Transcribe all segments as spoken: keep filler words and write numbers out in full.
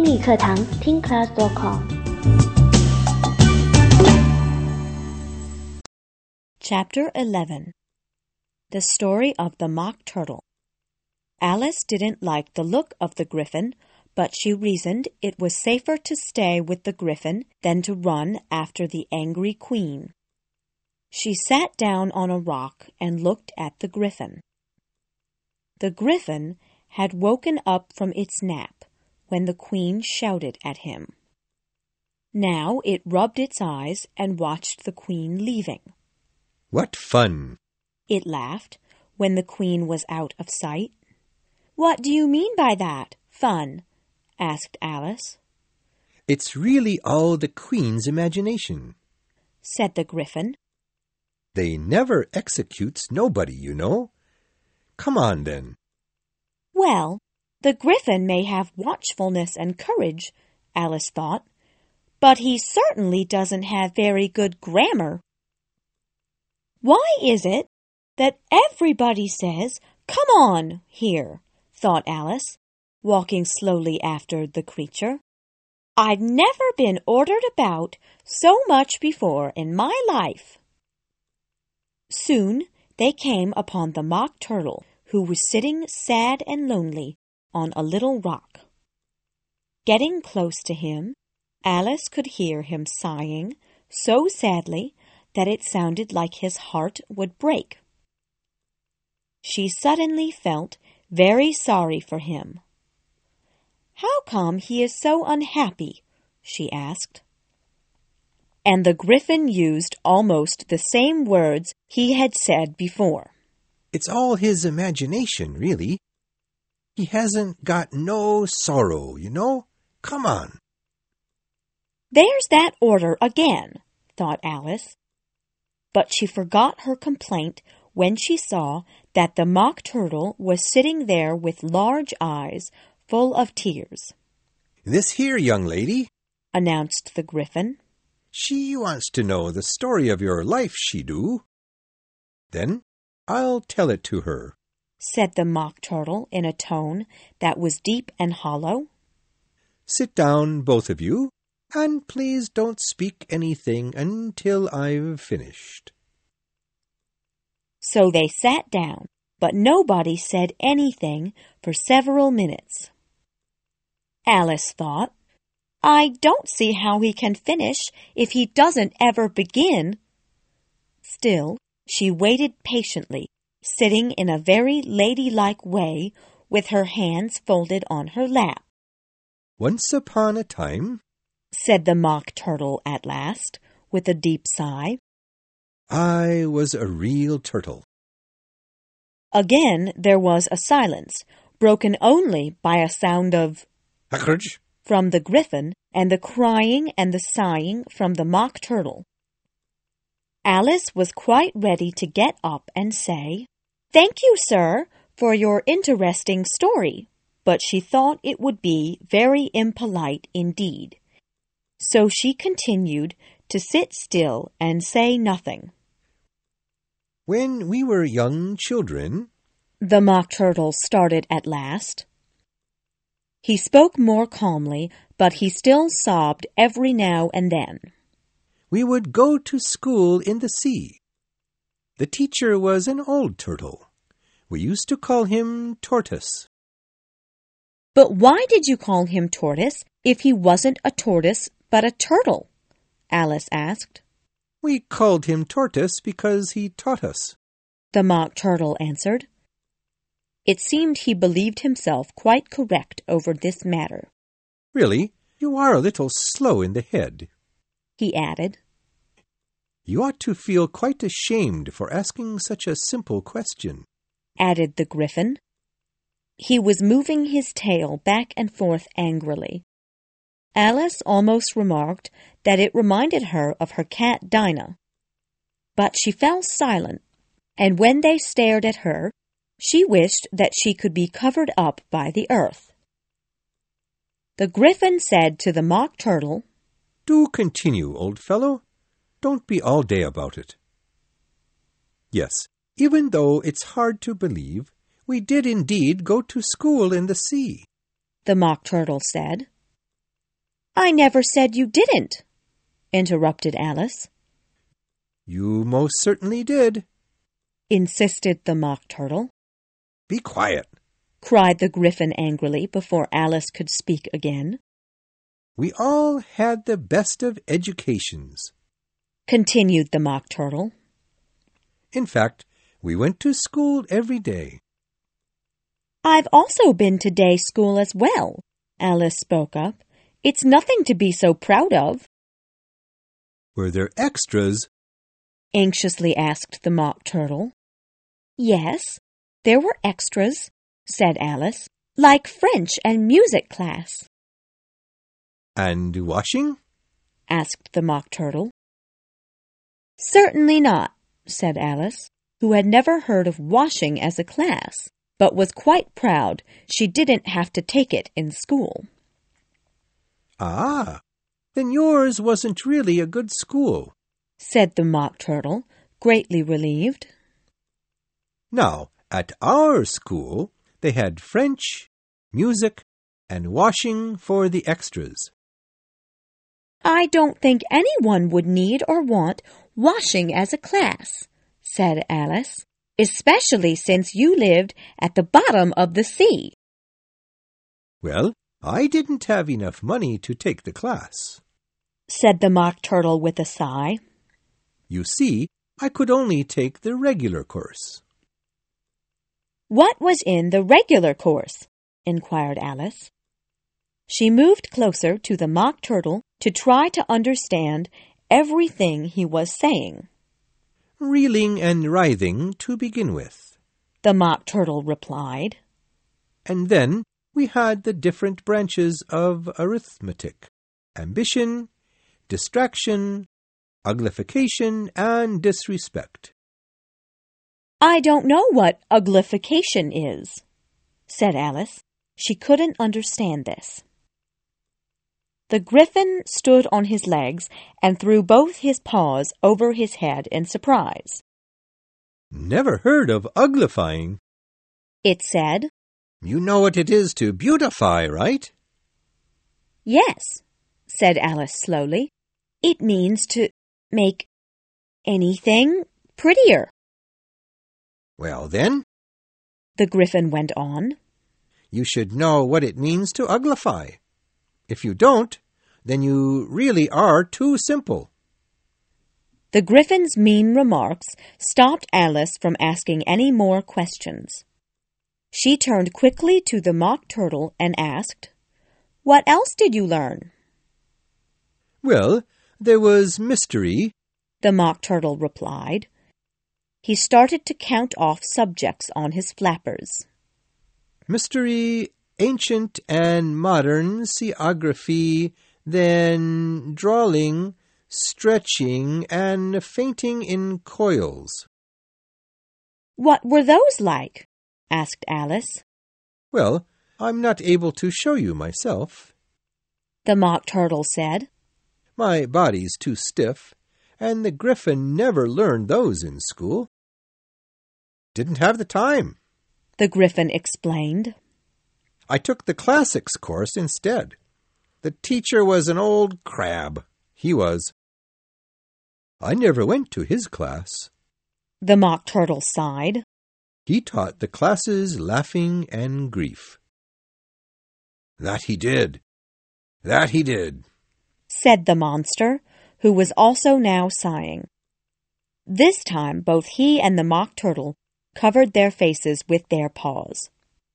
英语课堂听 class dot com。 Chapter eleven. The Story of the Mock Turtle. Alice didn't like the look of the Gryphon, but she reasoned it was safer to stay with the Gryphon than to run after the angry Queen. She sat down on a rock and looked at the Gryphon. The Gryphon had woken up from its nap when the Queen shouted at him. Now it rubbed its eyes and watched the Queen leaving. "What fun!" It laughed when the Queen was out of sight. "What do you mean by that, fun?" asked Alice. "It's really all the Queen's imagination," said the Gryphon. "They never executes nobody, you know. Come on, then." Well, the Gryphon may have watchfulness and courage, Alice thought, but he certainly doesn't have very good grammar. Why is it that everybody says, "Come on," here, thought Alice, walking slowly after the creature. I've never been ordered about so much before in my life. Soon they came upon the Mock Turtle, who was sitting sad and lonely on a little rock. Getting close to him, Alice could hear him sighing so sadly that it sounded like his heart would break. She suddenly felt very sorry for him. "How come he is so unhappy?" she asked. And the Gryphon used almost the same words he had said before. "It's all his imagination, really. He hasn't got no sorrow, you know. Come on." There's that order again, thought Alice. But she forgot her complaint when she saw that the Mock Turtle was sitting there with large eyes full of tears. "This here young lady," announced the Gryphon. "She wants to know the story of your life, she do." "Then I'll tell it to her," said the Mock Turtle in a tone that was deep and hollow. "Sit down, both of you, and please don't speak anything until I've finished." So they sat down, but nobody said anything for several minutes. Alice thought, I don't see how he can finish if he doesn't ever begin. Still, she waited patiently, sitting in a very ladylike way with her hands folded on her lap. "Once upon a time," said the Mock Turtle at last, with a deep sigh, "I was a real turtle." Again there was a silence, broken only by a sound of "Hackrage" from the Gryphon and the crying and the sighing from the Mock Turtle. Alice was quite ready to get up and say, "Thank you, sir, for your interesting story," but she thought it would be very impolite indeed. So she continued to sit still and say nothing. "When we were young children," the Mock Turtle started at last. He spoke more calmly, but he still sobbed every now and then. "We would go to school in the sea. The teacher was an old turtle. We used to call him Tortoise." "But why did you call him Tortoise if he wasn't a tortoise but a turtle?" Alice asked. "We called him Tortoise because he taught us," the Mock Turtle answered. It seemed he believed himself quite correct over this matter. "Really, you are a little slow in the head," he added. "You ought to feel quite ashamed for asking such a simple question," added the Gryphon. He was moving his tail back and forth angrily. Alice almost remarked that it reminded her of her cat Dinah. But she fell silent, and when they stared at her, she wished that she could be covered up by the earth. The Gryphon said to the Mock Turtle, "Do continue, old fellow. Don't be all day about it." "Yes, even though it's hard to believe, we did indeed go to school in the sea," the Mock Turtle said. I never said you didn't, interrupted Alice. You most certainly did, insisted the Mock Turtle. Be quiet, cried the Gryphon angrily before Alice could speak again. We all had the best of educations, continued the Mock Turtle. In fact, we went to school every day. I've also been to day school as well, Alice spoke up. It's nothing to be so proud of. Were there extras? Anxiously asked the Mock Turtle. Yes, there were extras, said Alice, like French and music class. And washing? asked the Mock Turtle. Certainly not, said Alice, who had never heard of washing as a class, but was quite proud she didn't have to take it in school. Ah, then yours wasn't really a good school, said the Mock Turtle, greatly relieved. Now, at our school, they had French, music, and washing for the extras. I don't think anyone would need or want washing as a class, said Alice, especially since you lived at the bottom of the sea. Well, I didn't have enough money to take the class, said the Mock Turtle with a sigh. You see, I could only take the regular course. What was in the regular course? inquired Alice. She moved closer to the Mock Turtle to try to understand everything he was saying. Reeling and writhing to begin with, the Mock Turtle replied. And then we had the different branches of arithmetic, ambition, distraction, uglification, and disrespect. I don't know what uglification is, said Alice. She couldn't understand this. The Gryphon stood on his legs and threw both his paws over his head in surprise. Never heard of uglifying, it said. You know what it is to beautify, right? Yes, said Alice slowly. It means to make anything prettier. Well then, the Gryphon went on, you should know what it means to uglify. If you don't, then you really are too simple. The Gryphon's mean remarks stopped Alice from asking any more questions. She turned quickly to the Mock Turtle and asked, What else did you learn? Well, there was mystery, the Mock Turtle replied. He started to count off subjects on his flappers. Mystery, ancient and modern seaography, then drawing, stretching, and fainting in coils. What were those like? asked Alice. Well, I'm not able to show you myself, the Mock Turtle said. My body's too stiff, and the Gryphon never learned those in school. Didn't have the time, the Gryphon explained. I took the classics course instead. The teacher was an old crab. He was. I never went to his class, the Mock Turtle sighed. He taught the classes laughing and grief. That he did. That he did, said the monster, who was also now sighing. This time both he and the Mock Turtle covered their faces with their paws.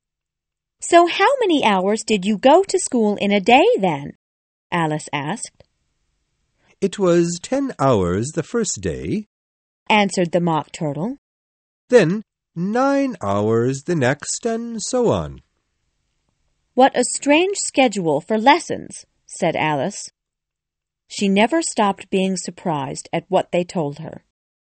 So how many hours did you go to school in a day, then? Alice asked. It was ten hours the first day, answered the Mock Turtle. Then nine hours the next, and so on. What a strange schedule for lessons, said Alice. She never stopped being surprised at what they told her.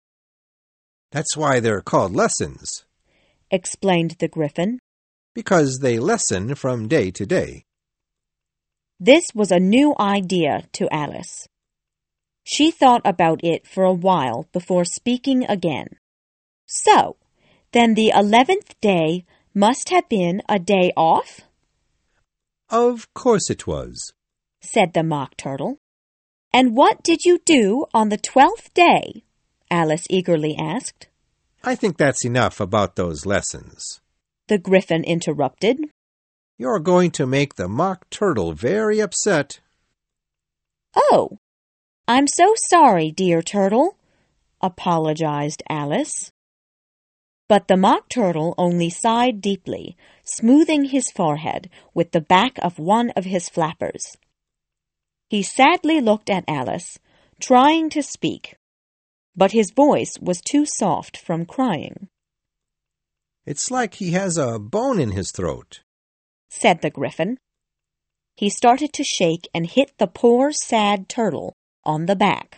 That's why they're called lessons, explained the Gryphon. Because they lessen from day to day. This was a new idea to Alice. She thought about it for a while before speaking again. So, then the eleventh day must have been a day off? Of course it was. said the Mock Turtle. "And what did you do on the twelfth day?" Alice eagerly asked. I think that's enough about those lessons, the Gryphon interrupted. You're going to make the Mock Turtle very upset. "Oh, I'm so sorry, dear Turtle," apologized Alice. But the Mock Turtle only sighed deeply, smoothing his forehead with the back of one of his flappers. He sadly looked at Alice, trying to speak, but his voice was too soft from crying. It's like he has a bone in his throat, said the Gryphon. He started to shake and hit the poor, sad turtle on the back.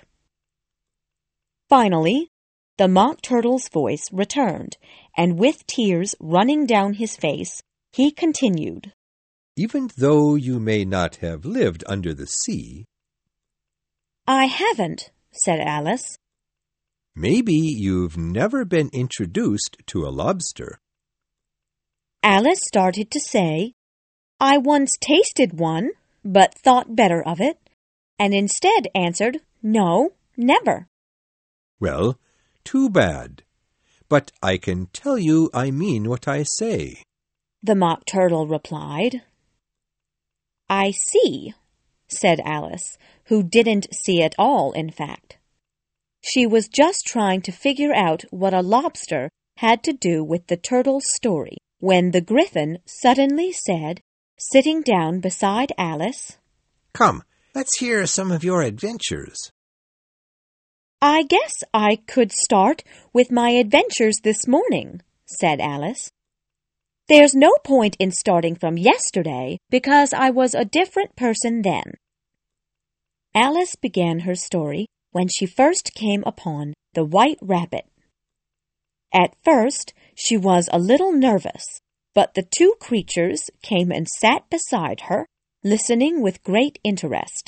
Finally, the Mock Turtle's voice returned, and with tears running down his face, he continued. Even though you may not have lived under the sea, I haven't, said Alice. Maybe you've never been introduced to a lobster. Alice started to say, I once tasted one, but thought better of it, and instead answered, no, never. Well, too bad. But I can tell you I mean what I say, the Mock Turtle replied. I see, said Alice, who didn't see at all, in fact. She was just trying to figure out what a lobster had to do with the turtle's story, when the Gryphon suddenly said, sitting down beside Alice, Come, let's hear some of your adventures. I guess I could start with my adventures this morning, said Alice. There's no point in starting from yesterday, because I was a different person then. Alice began her story when she first came upon the White Rabbit. At first, she was a little nervous, but the two creatures came and sat beside her, listening with great interest.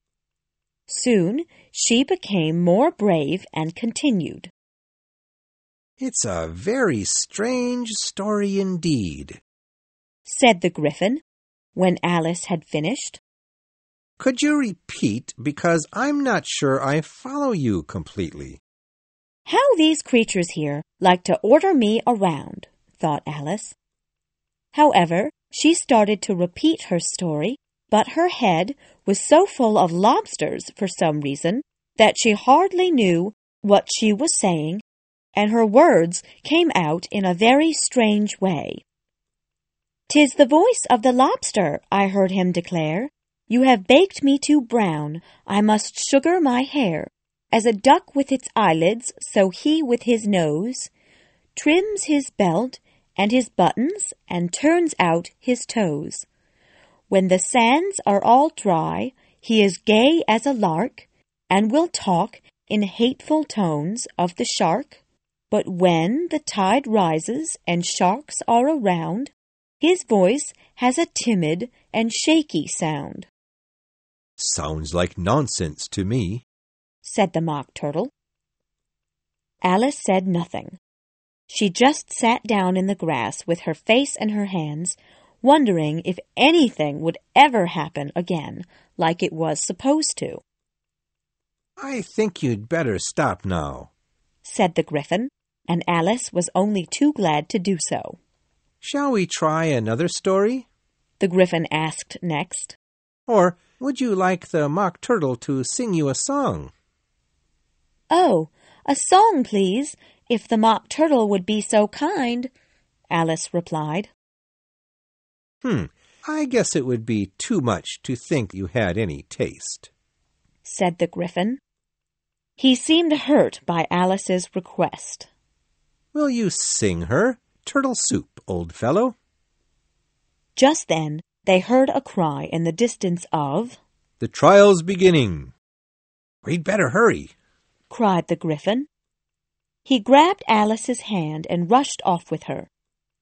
Soon, she became more brave and continued. It's a very strange story indeed, said the Gryphon, when Alice had finished. Could you repeat, because I'm not sure I follow you completely. How these creatures here like to order me around, thought Alice. However, she started to repeat her story, but her head was so full of lobsters for some reason that she hardly knew what she was saying, and her words came out in a very strange way. "'Tis the voice of the lobster," I heard him declare. "You have baked me too brown, I must sugar my hair. As a duck with its eyelids, so he with his nose trims his belt and his buttons and turns out his toes. When the sands are all dry, he is gay as a lark, and will talk in hateful tones of the shark. But when the tide rises and sharks are around, his voice has a timid and shaky sound." Sounds like nonsense to me, said the Mock Turtle. Alice said nothing. She just sat down in the grass with her face in her hands, wondering if anything would ever happen again like it was supposed to. I think you'd better stop now, said the Gryphon, and Alice was only too glad to do so. Shall we try another story? The Gryphon asked next. Or would you like the Mock Turtle to sing you a song? Oh, a song, please, if the Mock Turtle would be so kind, Alice replied. Hmm, I guess it would be too much to think you had any taste, said the Gryphon. He seemed hurt by Alice's request. Will you sing her Turtle Soup, old fellow? Just then they heard a cry in the distance of, The trial's beginning. We'd better hurry, cried the Gryphon. He grabbed Alice's hand and rushed off with her.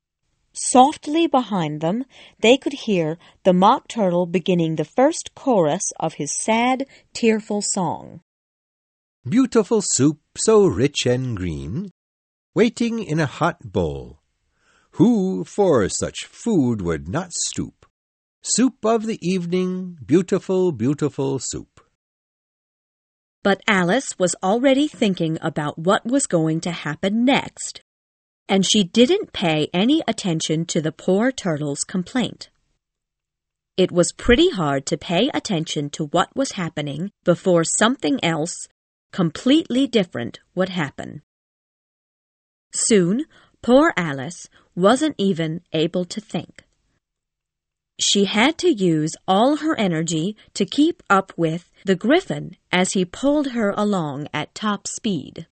Softly behind them, they could hear the Mock Turtle beginning the first chorus of his sad, tearful song. Beautiful soup, so rich and green, waiting in a hot bowl. Who for such food would not stoop? Soup of the evening, beautiful, beautiful soup. But Alice was already thinking about what was going to happen next, and she didn't pay any attention to the poor turtle's complaint. It was pretty hard to pay attention to what was happening before something else, completely different, would happen. Soon, poor Alice wasn't even able to think. She had to use all her energy to keep up with the Gryphon as he pulled her along at top speed.